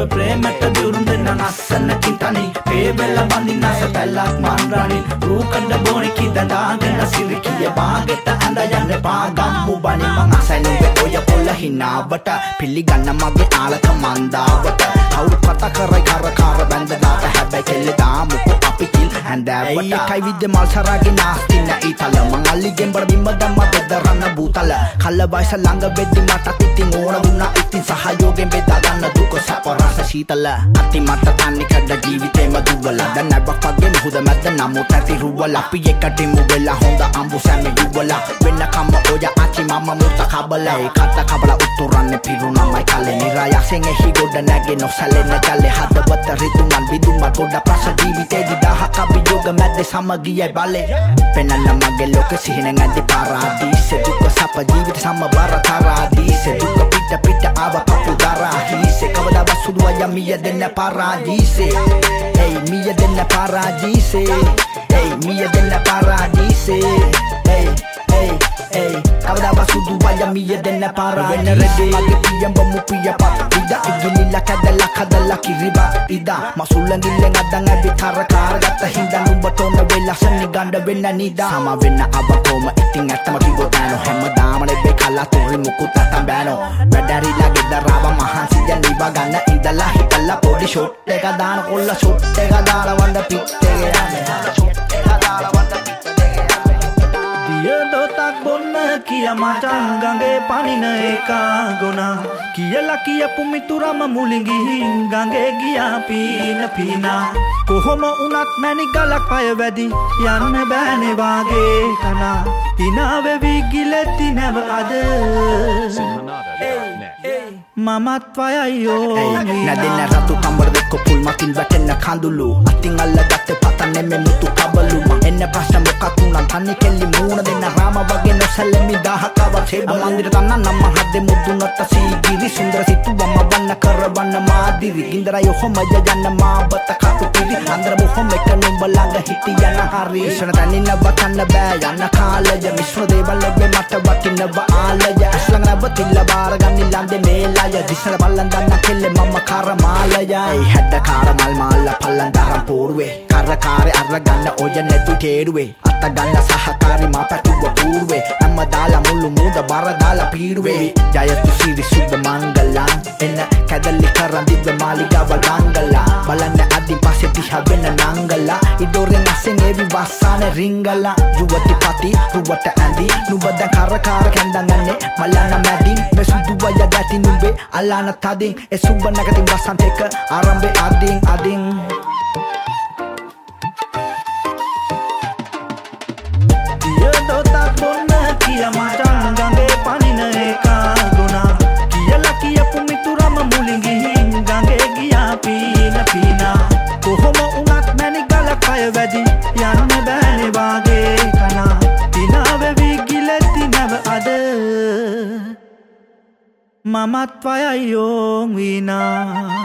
ප්‍රේමට දුරුන් දෙන්න නස්සනකින් තනි පේබෙල්ල බඳින්න සැතැල්ලක් මන්රණි රූකඩ බෝනිකි දඳාගෙන සිරිකිය බාගෙට ඇඳ යන්න පාගම්මු බනි මං අසැනුවේ ඔය පොල්ල හිනාවට පිළිගන්න මගේ ආලක මන්දාවට කවුරු කතා කරයි කරකාර බැඳදාට හැබැයි කෙල්ල දාමුකු අපි කිල් හැන්දෑවට ඒකයි විද්‍ය මල් සරාගේ නාස්තින්න ඊතල මං අල්ලිගෙන් බර බිම්ම දැම්ම බෙදරන්න බූතල කල්ල වයස ළඟ වෙද්දි මටත් ඉතින් ඕන වුණා ඉතින් සහයෝගයෙන් බෙදා ගන්න දුක සැප රස සීතල අති මට තන්නේ කඩ ජීවිතේම දුවල දැන් නැවක් වගේ මුහුද මැද නමුත් ඇති රුවල අපි එකටින් වෙලා හොඳ අඹු සැමි යුවල වෙන්න කම ඔය ආචි මම මුත කබල ඒකට කබල උතුරන්නේ පිරුණමයි කලේ නිරායසෙන් එහි ගොඩ නැගේ නොසැලෙන ජලේ හදවත රිදුමන් විදුම ගොඩ ප්‍රස ජීවිතේ දිදහක් අභියෝග මැද සමගියයි බලේ පෙන්නන්න මගේ ලෝක සිහිනෙන් ඇති පාරාදීසේ දුක සප ජීවිත සමබර තරාදීසේ දුක පිට පිට ආව කපු දරා හිසේ කවදා සුදු අය මිය දෙන්න පාරාදීසේ hey මිය දෙන්න පාරාදීසේ hey මිය දෙන්න පාරාදීසේ hey hey hey කවදා සුදු අය මිය දෙන්න පාරාදීසේ වෙන රෙදි මගේ පියඹ මුපිය පත් ඉදා ඉගිලිලා කැදලා කදලා කිරිබා ඉදා මසුල්ලන් ගිල්ලෙන් අදන් ඇවි කරකාර ගත්ත හින්දා නුඹට ඕන වෙලා සන්නි ගන්න වෙන්න නිදා සම වෙන්න අවකොම ඉතින් ඇත්තම කිව්වොත් නෑ හැමදාම නෙබේ කලාතුරි මුකුත් අතම් බෑනෝ වැඩරිලා ගෙදරව මහන්සි ජනිවා ගන්න ඉඳලා හිටලා පොඩි ෂොට් එක දාන කොල්ල ෂොට් එක දාලා වන්ද පිට් එක යන්නේ ෂොට් එක දාලා වන්ද පිට් එක යන්නේ දිය දොතක් බොන්න කිය මචං ගඟේ පනින එක ගොනා කියලා කියපු මිතුරම මුලින් ගිහින් ගඟේ ගියා පීන පීනා කොහොම උනත් මැණික් ගලක් පය වැඩි යන්න බෑනේ වාගේ කනා ඉනාවෙවි ගිලෙති නැව අද මමත් වයයෝ නැදෙන්න රතු කම්බර දෙක්ක පුල් මතින් වැටෙන්න කඳුළු අතින් අල්ලගත්තේ පතන්නේ මේ මුතු කබලු එන්න ප්‍රශ්න මොකක් උනන් තන්නේ කෙල්ලි මූණ දෙන්න රාම වගේ නොසැලෙමි දහකව සේබ මන්දිර තන්න නම් හදේ මුදුනට සීගිරි සුන්දර සිතුවම වන්න කරවන්න මාදිරි ගින්දරයි ඔහොම යන්න මාබත කටු පිරි අන්දර බොහොම එක නුඹ ළඟ හිටියන හරි ඉස්සන තනින්න වතන්න බෑ යන්න කාලය මිශ්‍ර දේවල් ලැබෙ මට වටිනව ආලය අස්ලං නවතිල්ල බාර ගන්න ලන්දේ මේලය දිසල බල්ලන් දන්න කෙල්ල මම කරමාලයයි හැඩ කාර මල් මාල්ල පල්ලන් දරම් පෝරුවේ කරකාරේ අර ගන්න ඔය නැති තේරුවේ අත ගන්න සහකාරි මා පැතුව පූර්වේ අම්ම දාලා මුළු මුද බර දාලා පීරුවේ ජයතු සිරි සුබ මංගලං එන්න කැදලි කරන් දිව්ව මාලිගාවල් මංගලා බලන්න අදින් පස්සේ දිහා වෙන නංගලා ඉදොරෙන් අසෙන් එවි වස්සානේ රිංගලා යුවති පති රුවට ඇඳි නුඹ දැන් කරකාර කැන්දන්නේ මලන්න මැදින් මේ සුදු වය ගැටි නුඹේ අල්ලාන තදින් ඒ සුබ නැගතින් වසන්ත එක ආරම්භේ අදින් අදින් දොතක් බොන්න කිය මචං ගඟේ පනින එක ගුණා කියලා කියපු මිතුරම මුලින් ගිහින් ගඟේ ගියා පීන පීනා කොහොම උනත් මැණික් ගලක් පය වැඩි යන්න බෑනේ වාගේ කනා දිනාවෙවි ගිලෙති නැව අද මමත් වයයෝ විනා